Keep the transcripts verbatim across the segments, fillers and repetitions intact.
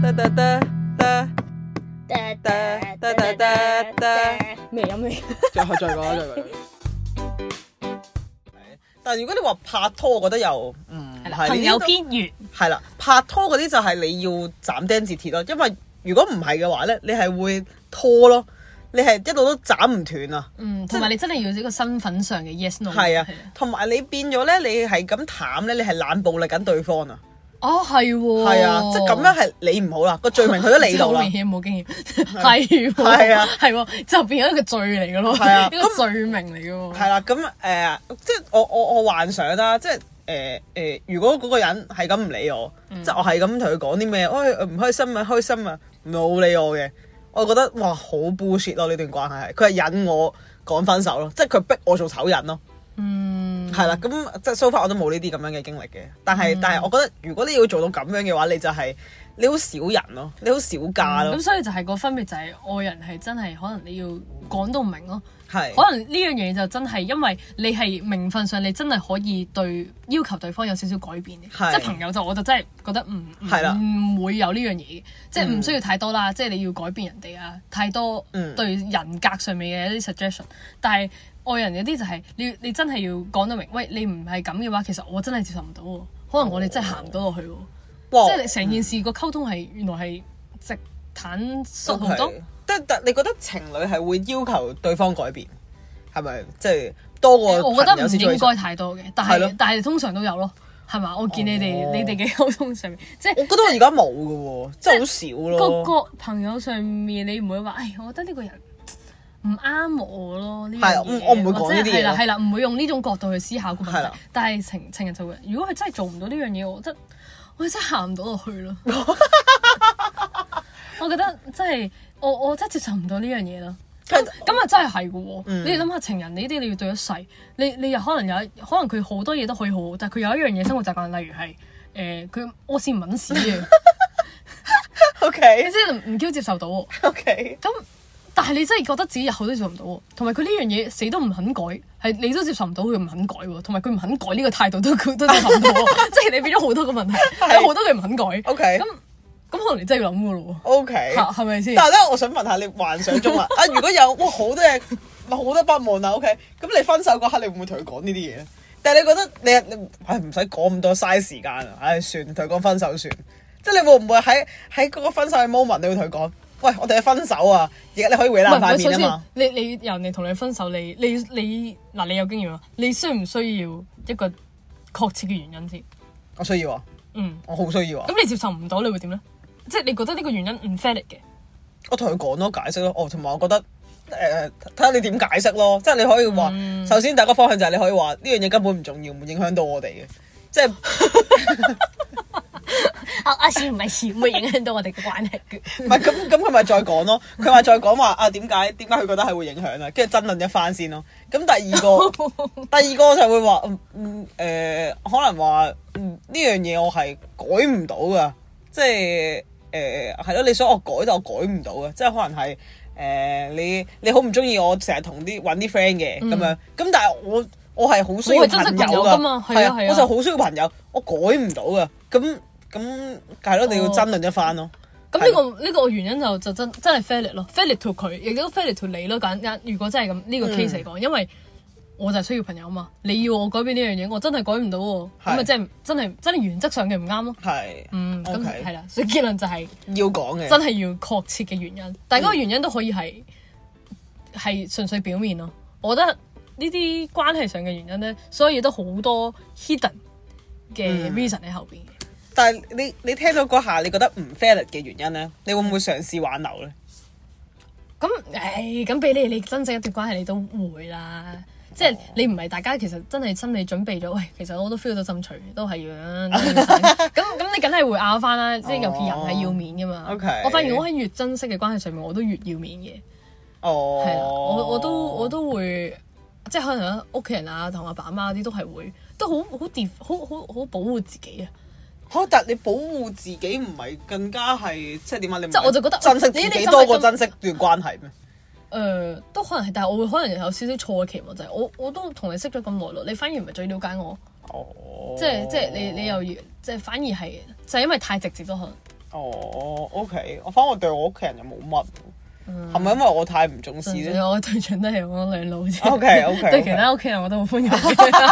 得得得得得得得得得， 咩飲咩？ 再再講啦，再講。但係如果你話拍拖，我覺得又唔係朋友邊緣係啦，拍拖嗰啲就係你要斬釘截鐵咯，因為如果唔係嘅話咧，你係會拖咯，你係一路都斬唔斷啊。 嗯，同埋你真係要一個身份上嘅 yes no。 係啊，同埋你變咗咧，你係咁淡咧，你係冷暴力緊對方啊。 哦，係喎。 係啊，即係咁樣係你唔好啦，個罪名去咗你度啦。 好明顯冇經驗，係喎。 係啊， 係喎，就變咗一個罪嚟嘅咯。 係啊， 一個罪名嚟嘅喎。 係啦，咁誒、呃，即係我我我幻想啦，即係誒誒，如果嗰個人係咁唔理我，嗯、即係我係咁同佢講啲咩，喂唔開心啊，開心啊，冇理我嘅，我覺得哇好 bullshit 咯，呢段關係係，佢係引我講分手咯，即係佢逼我做醜人咯。嗯，係啦，咁即係 so far 我都冇呢啲咁樣嘅經歷嘅，但係、嗯、但係我覺得如果你要做到咁樣嘅話，你就係、是、你好少人咯，你好少家咯。咁、 嗯、所以就係個分別就係愛人係真係可能你要講到明咯， 係可能呢樣嘢就真係因為你係名分上你真係可以對要求對方有少少改變嘅，即係朋友就我就真係覺得唔係啦，唔會有呢樣嘢嘅，即係唔需要太多啦，即係你要改變人哋啊，太多對人格上面嘅一啲 suggestion，但係。愛人有啲就係你你真係要講得明，喂你唔係咁嘅話，其實我真係接受唔到喎，可能我哋真係行唔到落去喎，哇即係你成件事個溝通係原來係直坦率好多。 但但你覺得情侶係會要求對方改變係咪？即係多過我覺得唔應該太多嘅，但係咯但係通常都有咯，係嘛？我見你哋、哦、你哋嘅溝通上面，即係我覺得我而家冇嘅喎，即係好少咯。 個個朋友上面你唔會話，唉，我覺得呢個人。唔啱我咯，呢係我唔會講呢啲嘢。 係啦係啦，唔會用呢種角度去思考個問題。但係情情人就會，如果佢真係做唔到呢樣嘢，我覺得我真係行唔到落去咯。我覺得真係我我真係接受唔到呢樣嘢咯。咁咁啊真係係嘅喎。嗯、你諗下情人呢啲你要對一世，你你又可能有可能佢好多嘢都可以好好，但係佢有一樣嘢生活習慣，例如係誒佢屙屎唔揾屎嘅。 O K， 你真係唔 Q 接受到喎。 O K，咁。 但係你真係覺得自己日後都接受唔到喎，同埋佢呢樣嘢死都唔肯改，係你都接受唔到佢唔肯改喎，同埋佢唔肯改呢個態度都都接受唔到喎，即係你變咗好多個問題，有好多佢唔肯改。O K，咁咁可能你真係要諗噶咯喎。O K，係咪先？ 但係咧，我想問下你幻想中啊，啊如果有哇好多嘢，好多不滿啊。O K，咁你分手嗰刻你會唔會同佢講呢啲嘢？但係你覺得你你唉唔使講咁多嘥時間啊，唉算同佢講分手算，即係你會唔會喺喺嗰個分手嘅 moment 你會同佢講？喂，我哋係分手啊！而家你可以毀爛塊面啊嘛！ 你你人哋同你分手，你你你嗱，你有經驗啊？你需唔需要一個確切嘅原因先？ 我需要啊！嗯，我好需要啊！ 咁你接受唔到，你會點咧？即係你覺得呢個原因唔 valid 嘅？ 我同佢講咯，解釋咯。哦，同埋我覺得誒，睇下你點解釋咯。即係你可以話，嗯、首先第一個方向就係你可以話呢樣嘢根本唔重要，唔會影響到我哋嘅，即係。 啊啊！事唔係事，唔會影響到我哋嘅關係嘅。 唔係咁咁，佢咪再講咯。佢話再講話啊，點解點解佢覺得係會影響啊？跟住爭論一番先咯。咁第二個，第二個就會話嗯誒、呃，可能話嗯呢樣嘢我係改唔到噶，即係誒係咯。你想我改，但我改唔到嘅，即係可能係誒、呃、你你好唔中意我成日同啲揾啲 friend 嘅咁樣。咁但係我我係好需要朋友噶嘛，係啊，我就好需要朋友，我改唔到噶咁。咁係咯，你要爭論一番咯。 咁呢、哦這個呢、這個原因就就真真係 valid 咯 valid to 佢，亦都 valid to 你咯。簡單，如果真係咁呢個 case 嚟講，嗯、因為我就係需要朋友啊嘛。你要我改變呢樣嘢，我真係改唔到喎。咁啊，即係真係真係原則上嘅唔啱咯。係，嗯，咁係啦。所以結論就係、是、 要講嘅， 真係要確切嘅原因。但係嗰個原因都可以係係純粹表面咯。我覺得呢啲關係上嘅原因咧，所以都好多 hidden 嘅 reason 喺後邊。嗯但係你你聽到嗰下，你覺得唔 valid 嘅原因咧，你會唔會嘗試挽留咧？ 咁誒，咁俾你你真正一段關係，你都會啦。即係你唔係大家其實真係心理準備咗，喂，其實我都 feel 到心除，都係要咁咁，你梗係會拗翻啦。即係尤其人係要面噶嘛。 Okay. 我發現我喺越珍惜嘅關係上面，我都越要面嘅。哦，係啦，我我都我都會，即係可能屋企人啊，同阿爸阿媽嗰啲都係會，都好好好好好保護自己啊。 嚇！但你保護自己唔係更加係即係點啊？你即係我就覺得珍惜自己多過珍惜段關係咩？誒、 呃，都可能係，但係我會可能有少少錯嘅期望，就係、是、我我都同你識咗咁耐咯，你反而唔係最了解我。哦。即係即係你你又要即係反而係就係、是、因為太直接咯，可能。 哦，OK，我反而我對我屋企人又冇乜。係咪因為我太唔重視咧？ 我嘅對象都係我兩老啫。 O K O K， 對其他屋企人我都好寬容。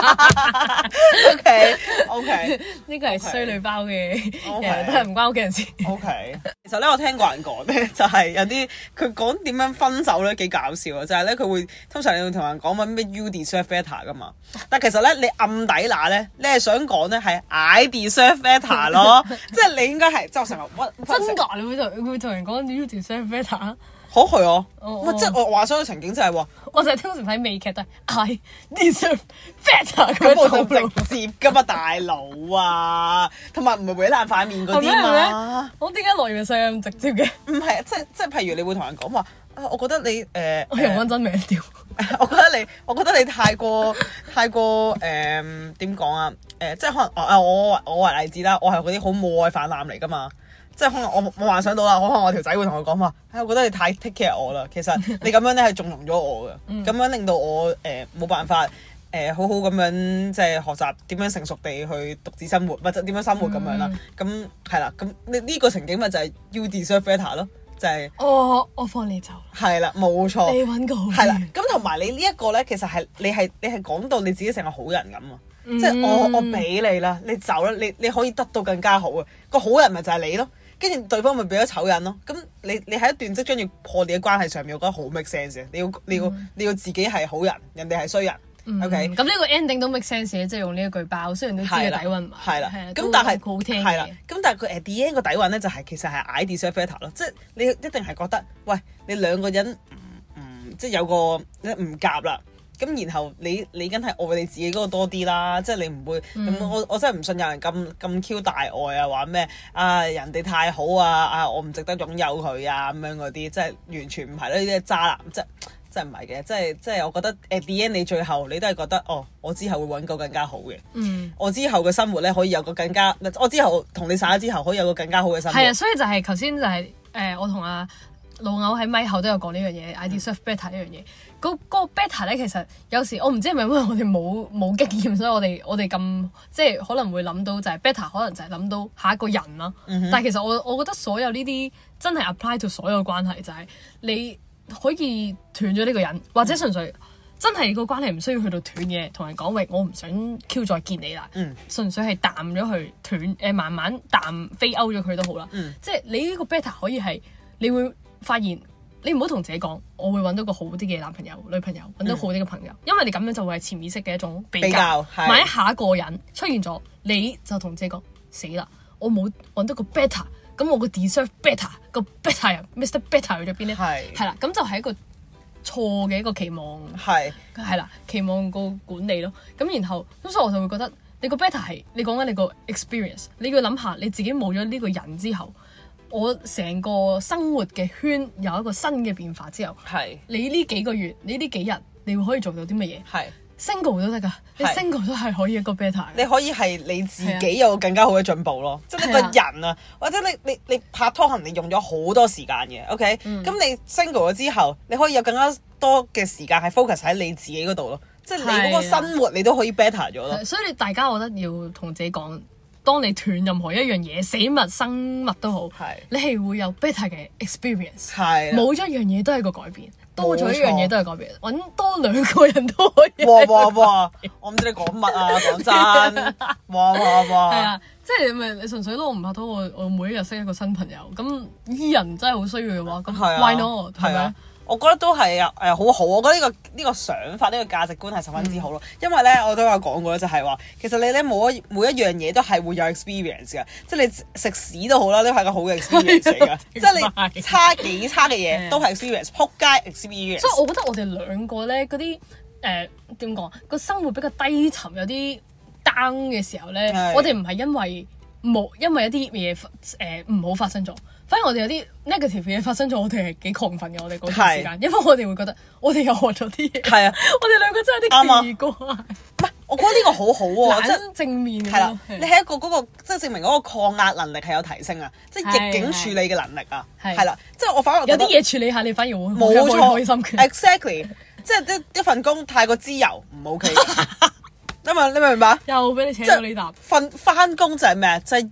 O K O K， 呢個係衰女包嘅人，都係唔關屋企人事。 O K， 其實咧我聽過人講咧，就係有啲佢講點樣分手咧幾搞笑啊！就係咧佢會通常你會同人講乜咩 You deserve better 噶嘛，但其實咧你暗底嗱咧，你係想講咧係 I deserve better 咯，即係你應該係即係成日屈真㗎？你會同會同人講 You deserve better？ 好係啊， 哦即係我幻想嘅情景就係話， 我就係通常睇美劇都係 I deserve better 咁我就直接噶嘛，大佬啊，同埋唔係搲爛塊面嗰啲嘛。 我點解來源世界咁直接嘅？ 唔係，即係即係譬如你會同人講話啊，我覺得你誒， 我用翻真名調。 我覺得你，我覺得你太過太過誒點講啊？誒，即係可能啊，我我為例子啦，我係嗰啲好母愛泛濫嚟噶嘛。即係可能我我幻想到啦，可能我條仔會同我講話，唉、哎，我覺得你太 take care 我啦。其實你咁樣咧係縱容咗我嘅，咁、嗯、樣令到我誒冇、呃、辦法誒、呃、好好咁樣即係學習點樣成熟地去獨自生活，或者點樣生活咁樣啦。咁係啦，咁呢呢個情景咪就係 you deserve better 咯，就係、是、 我我放你走。係啦，冇錯。 你揾個好。係啦， 咁同埋你呢一個咧，其實係你係你係講到你自己成個好人咁啊。嗯、即係我我俾你啦，你走啦，你你可以得到更加好啊。個好人咪就係你咯。跟住對方咪變咗醜人咯，咁你你喺一段即將要破裂嘅關係上面，我覺得好 make sense 嘅。你要你要、嗯、你要自己係好人，人哋係衰人。 嗯、OK，咁呢個 ending 都 make sense 嘅，即係用呢一句包，雖然都知個底蘊唔係。係啦，咁但係好聽嘅。係啦，咁但係佢誒 the end 個底蘊咧就係、是、其實係 I deserve better 咯，即係你一定係覺得，喂，你兩個人唔唔即係有個唔夾啦。咁然後你你梗係愛你自己嗰個多啲啦，即係你唔會咁、嗯、我我真係唔信有人咁咁 Q 大愛啊，話咩啊人哋太好啊啊我唔值得擁有佢啊咁樣嗰啲，即係完全唔係啦，呢啲係渣男，即係即係唔係嘅，即係即係我覺得 at the end 你最後你都係覺得哦，我之後會揾個更加好嘅，嗯、我之後嘅生活咧可以有個更加，我之後同你散咗之後可以有個更加好嘅生活。係啊，所以就係頭先就係、是、誒、呃、我同阿老牛喺咪後都有講呢樣嘢 I deserve better 呢樣嘢。嗰嗰個 better 咧，其實有時我唔知係咪因為我哋冇冇經驗，所以我哋我哋咁即係可能會諗到就係 better，可能就係諗到下一個人啦。嗯、哼但係其實我我覺得所有呢啲真係 apply to 所有關係，就係你可以斷咗呢個人，或者純粹真係個關係唔需要去到斷嘅，同人講喂，我唔想 Q 再見你啦。嗯、純粹係淡咗佢斷誒，慢慢淡飛歐咗佢都好啦。嗯、即係你呢個 better 可以係你會發現。你唔好同自己講，我會揾到個好啲嘅男朋友、女朋友，揾到好啲嘅朋友，嗯、因為你咁樣就會係潛意識嘅一種比較。比較萬一下一個人出現咗，你就同自己講死啦，我冇揾到個 better，咁我個 deserve better 個 better 人 Mister Better 去咗邊咧？係係啦，咁就係一個錯嘅一個期望。係係啦，期望個管理咯。咁然後咁所以我就會覺得你個 better 係你講緊你個 experience，你要諗下你自己冇咗呢個人之後。我成個生活嘅圈有一個新嘅變化之後，係是你呢幾個月，你呢幾日，你會可以做到啲乜嘢？係是 single 都得㗎，是你 single 都係可以一個 better。你可以係你自己有更加好嘅進步咯，即係你個人啊，或者你你你拍拖可能你用咗好多時間嘅，OK？咁、嗯、你 single 咗之後，你可以有更加多嘅時間係 focus 喺你自己嗰度咯，即係你嗰個生活你都可以 better 咗咯。所以大家我覺得要同自己講。當你斷任何一樣嘢，死物、生物都好，是你係會有 better 嘅 experience。係冇的一樣嘢都係個改變，多咗一樣嘢都係改變。揾多兩個人都可以。哇哇哇！我唔知你講乜啊，講真。哇哇哇！係啊，即係咪你純粹都唔拍拖，我我每一日識一個新朋友，咁依人真係好需要嘅話，咁 why not？係咪？我覺得都係啊，誒好好，我覺得呢、呢個呢、呢個想法，呢、呢個價值觀係十分之好咯。嗯、因為咧，我都有講過咧，就係話其實你咧每一每一樣嘢都係會有 experience 嘅，即係你食屎都好啦，都係個好嘅 experience 嚟嘅。即係你差幾差嘅嘢都係 experience，撲街 experience。所以我覺得我哋兩個咧嗰啲誒點講個生活比較低沉，有啲 down 嘅時候咧，的我哋唔係因為冇因為一啲嘢誒唔好發生咗。反而我哋有啲 negative 嘢發生咗，我哋係幾亢奮嘅。我哋嗰段時間，是因為我哋會覺得我哋又學咗啲嘢。係啊，我哋兩個真係啲奇怪。唔係，我覺得呢個好好喎，即係正面。係啦，你係一個嗰個，即係證明嗰個抗壓能力係有提升啊，即係逆境處理嘅能力啊。係啦，即係我反而有啲嘢處理下，你反而會冇錯開心嘅。Exactly，即係一一份工太過自由唔 OK。你明你明唔明白？又俾你扯到呢啖。份翻工就係咩啊？就係要。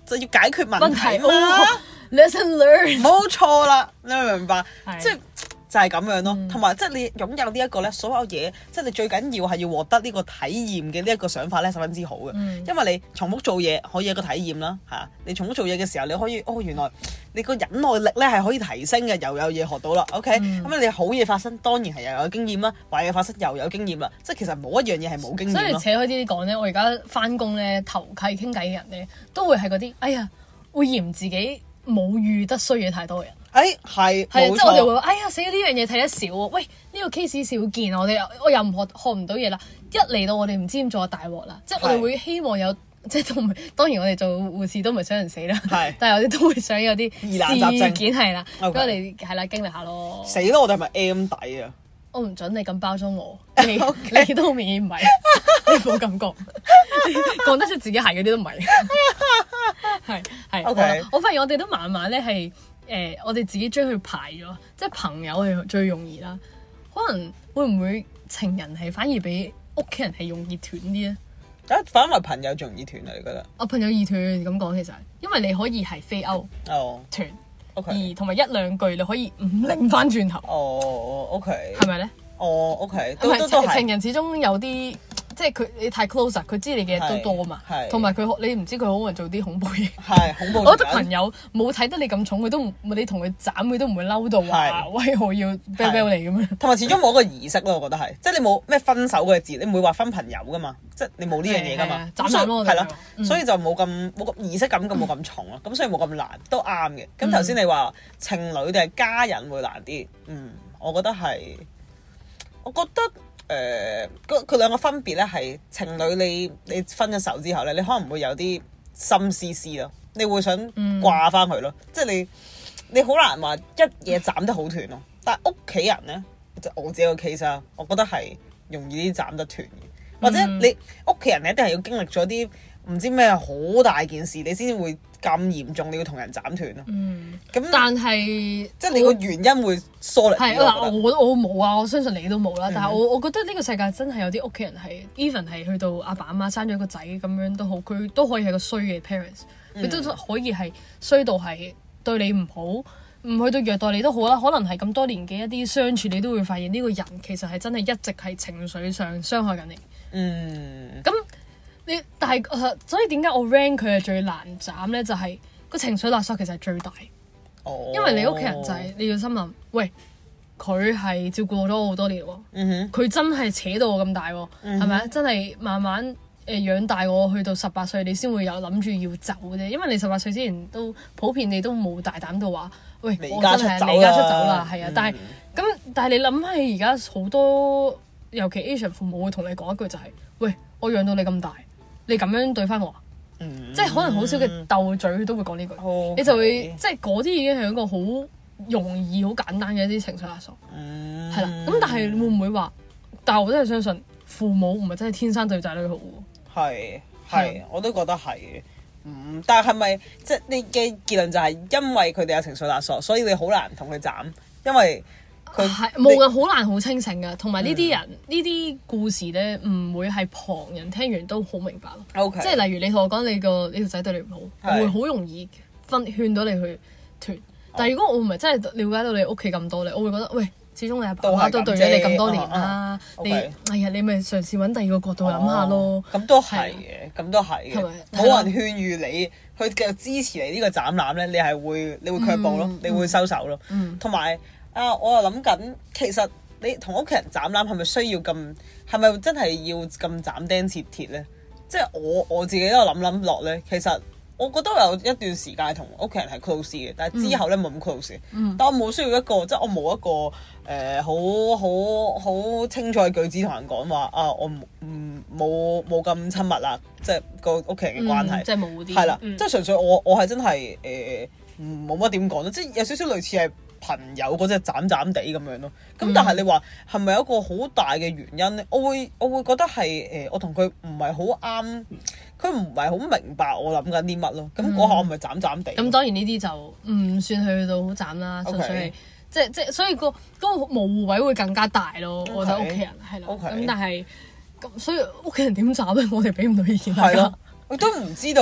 就要解決問題嘛。 Lesson learned， 冇錯啦，你明唔明白？ 係即係就係咁樣咯，同埋即係你擁有呢一個咧，所有嘢即係你最緊要係要獲得呢個體驗嘅呢一個想法咧，十分之好嘅。 嗯因為你重複做嘢可以有一個體驗啦，嚇！你重複做嘢嘅時候，你可以哦原來你個忍耐力咧係可以提升嘅，又有嘢學到啦。OK，咁、 嗯、 你好嘢發生當然係又有經驗啦，壞嘢發生又有經驗啦。即係其實冇一樣嘢係冇經驗咯。 所以扯開啲啲講咧，我而家翻工咧投契傾偈嘅人咧，都會係嗰啲哎呀會嫌自己冇遇得衰嘢太多嘅人。 誒係， 係即係我哋會話，哎呀死咗呢樣嘢睇得少喎，喂呢、這個 case 少見，我哋我又唔學學唔到嘢啦，一嚟到我哋唔知點做大鑊啦，即係我哋會希望有即係同當然我哋做護士都唔係想人死啦，但係我哋都會想有啲疑難雜症事件係啦，咁 Okay. 我哋係啦經歷下咯。 死咯！我哋係咪 M 底啊？ 我唔準你咁包裝我，你 Okay. 你都明顯唔係，你冇感覺，講得出自己係嗰啲都唔係，係係。 Okay. 我發現我哋都慢慢咧係。誒、呃，我哋自己將佢排咗，即係朋友係最容易啦。可能會唔會情人係反而比屋企人係容易斷啲咧？ 啊，反為朋友仲容易斷啊？你覺得？ 我朋友易斷咁講，其實因為你可以係飛歐哦斷 ，OK， 而同埋一兩句你可以唔擰翻轉頭。 哦，OK， 係咪咧？ 哦，OK， 都都都係情人始終有啲。即係佢你太 close 啊，佢知你嘅嘢都多嘛，同埋佢你唔知佢可能做啲恐怖嘢。 係恐怖。 我覺得朋友冇睇得你咁重，佢都唔你同佢斬，佢都唔會嬲到話喂我要 bell bell 你咁樣。 同埋始終冇一個儀式咯，我覺得係，即係你冇咩分手嘅字，你唔會話分朋友噶嘛，即係你冇呢樣嘢噶嘛。 斬斬咯， 係咯，所以就冇咁冇咁儀式感咁冇咁重咯，咁所以冇咁難，都啱嘅。咁頭先你話情侶定係家人會難啲，嗯，我覺得係，我覺得。誒，佢佢兩個分別咧係情侶你，你你分咗手之後咧，你可能會有啲心思思咯，你會想掛翻佢咯，嗯、即係你你好難話一嘢斬得好斷咯。但係屋企人咧，即係我自己個 case 啊，我覺得係容易啲斬得斷嘅，或者你屋企人一定係要經歷咗啲唔知咩好大件事，你先會咁嚴重，你要同人斬斷咯。嗯，咁那但係即係你個原因會疏離。係嗱，我我冇啊，我相信你都冇啦。 嗯、 但係我我覺得呢個世界真係有啲屋企人係 even 係去到阿爸阿媽生咗個仔咁樣都好，佢都可以係個衰嘅 parents，佢、嗯、都可以係衰到係對你唔好，唔去到虐待你都好啦。可能係咁多年嘅一啲相處，你都會發現呢個人其實係真係一直係情緒上傷害緊你。嗯，咁。你但係、呃，所以點解我 rank 佢係最難斬咧？就係、是、個情緒勒索其實係最大，哦、因為你屋企人就係、是、你要心諗，喂，佢係照顧咗我好多年喎，佢、嗯、哼真係扯到我咁大喎，係咪啊？真係慢慢誒、呃、養大我去到十八歲，你先會有諗住要走啫。因為你十八歲之前都普遍你都冇大膽到話，喂，我真係離家出走啦，係啊。但係咁，但係你諗下，而家好多尤其 Asian 父母會同你講一句就係、是，喂，我養到你咁大。你咁樣對翻我，嗯、即係可能好少嘅鬥嘴都會講呢句，Okay. 你就會即係嗰啲已經係一個好容易、好簡單嘅一啲情緒勒索，係啦、嗯。咁但係會唔會話？但係我真係相信父母唔係真係天生對仔女好喎。係係，我都覺得係嘅。嗯，但係係咪即係你嘅結論就係因為佢哋有情緒勒索，所以你好難同佢斬，因為。佢係冇嘅，好難好清醒嘅，同埋呢啲人呢啲、嗯、故事咧，唔會係旁人聽完都好明白咯。Okay. 即係例如你同我講你個你條仔對你唔好，是我會好容易分勸到你去斷。但係如果我唔係真係了解到你屋企咁多咧，我會覺得喂，始終你阿爸媽都對咗你咁多年啦，啊、你哎呀，你咪嘗試揾第二個角度諗下咯。咁都係嘅，咁都係嘅。冇人勸喻你去繼續支持你呢個斬纜咧，你係會你會卻步咯，嗯、你會收手咯。同埋、嗯。啊！我又諗緊，其實你同屋企人斬纜係咪需要咁？係咪真係要咁斬釘截鐵咧？即係我我自己都有諗諗落咧。其實我覺得我有一段時間同屋企人係 close 嘅，但係之後咧冇咁 close。嗯、但我冇需要一個，即係我冇一個誒好好好清楚嘅句子同人講話啊！我唔冇冇咁親密啦，即係個屋企人嘅關係，嗯、即係冇啲係啦，嗯、即係純粹我我係真係誒冇乜點講咯，即係有少少類似係。朋友嗰隻斬斬地咁樣咯，咁但係你話係咪有一個好大嘅原因咧？我會我會覺得係誒、呃，我同佢唔係好啱，佢唔係好明白我諗緊啲乜咯。咁嗰下我咪斬斬地。咁、嗯、當然呢啲就唔算去到好斬啦，純粹係即係即係，所以個嗰個模糊位會更加大咯。Okay, 我覺得屋企人係咯，咁 okay, 但係咁所以屋企人點斬咧？我哋俾唔到意見。 係咯，我都唔知道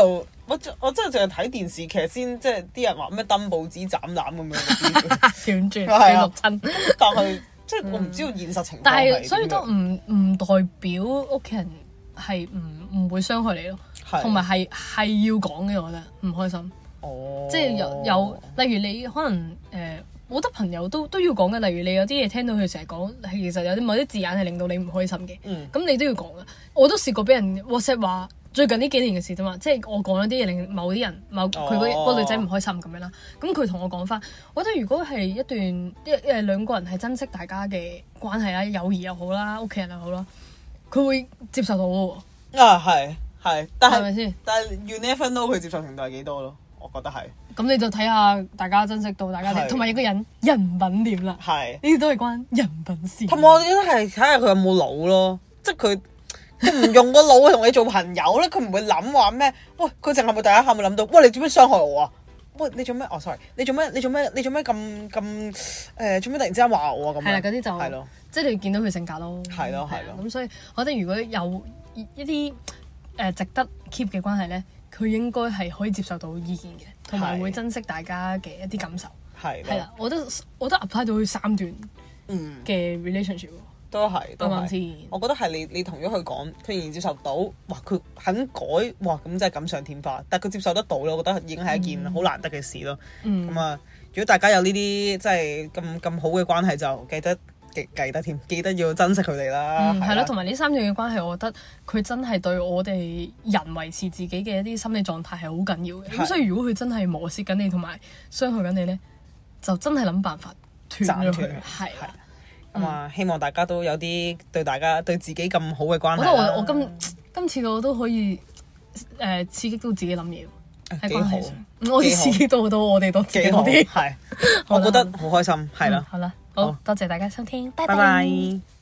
我我真係淨係睇電視劇先，即係啲人話咩登報紙斬攬咁樣， 斷絕係啊六親。 但係即係我唔知道現實情況。 但係所以都唔唔代表屋企人係唔唔會傷害你咯，同埋係係要講嘅，我覺得唔開心。哦，即係有有，例如你可能誒。呃我覺得朋友都都要講嘅，例如你有啲嘢聽到佢成日講，其實有啲某啲字眼係令到你唔開心嘅，咁、嗯、你都要講嘅。我都試過俾人 WhatsApp 話最近呢幾年嘅事啫嘛，即係我講咗啲嘢令某啲人某佢嗰個女仔唔開心咁樣啦。咁佢同我講翻，我覺得如果係一段一誒兩個人係珍惜大家嘅關係啦，友誼又好啦，屋企人又好啦，佢會接受到嘅喎。啊， 係係，但係係咪先？但係 you never know 佢接受程度係幾多咯？我覺得係。 咁你就睇下大家珍惜到大家，同埋一個人人品點啦。係呢啲都係關人品事。 同埋我覺得係睇下佢有冇腦咯，即係佢佢唔用個腦去同你做朋友咧，佢唔會諗話咩？喂，佢淨係咪第一下會諗到？喂，你做咩傷害我啊？喂，你做咩？哦，sorry，你做咩？你做咩？你做咩咁咁誒？做咩突然之間話我啊？咁係啦，嗰啲就係咯， 即係你見到佢性格咯。 係咯，係咯。 咁所以我覺得如果有一啲誒值得 keep 嘅關係咧，佢應該係可以接受到意見嘅，同埋會珍惜大家嘅一啲感受。係係啦，我覺得我覺得 apply 到佢三段嘅 relationship。都係，都係。我覺得係你你同咗佢講，佢仍然接受到，哇！佢肯改，哇！咁真係錦上添花。但係佢接受得到咧，我覺得已經係一件好難得嘅事咯。咁啊、嗯，如果大家有呢啲即係咁咁好嘅關係，就記得記記得添，記得要珍惜佢哋啦。係咯、嗯，同埋呢三樣嘅關係，我覺得佢真係對我哋人維持自己嘅一啲心理狀態係好緊要嘅。咁的所以如果佢真係磨蝕緊你，同埋傷害緊你咧，就真係諗辦法斷咗佢。係。咁啊，希望大家都有啲對大家對自己咁好嘅關係啦。我覺得我我今今次我都可以誒刺激到自己諗嘢喎，幾好。我可以刺激到到我哋多自己多啲，係，我覺得好開心，係啦。好啦，好多謝大家收聽，拜拜。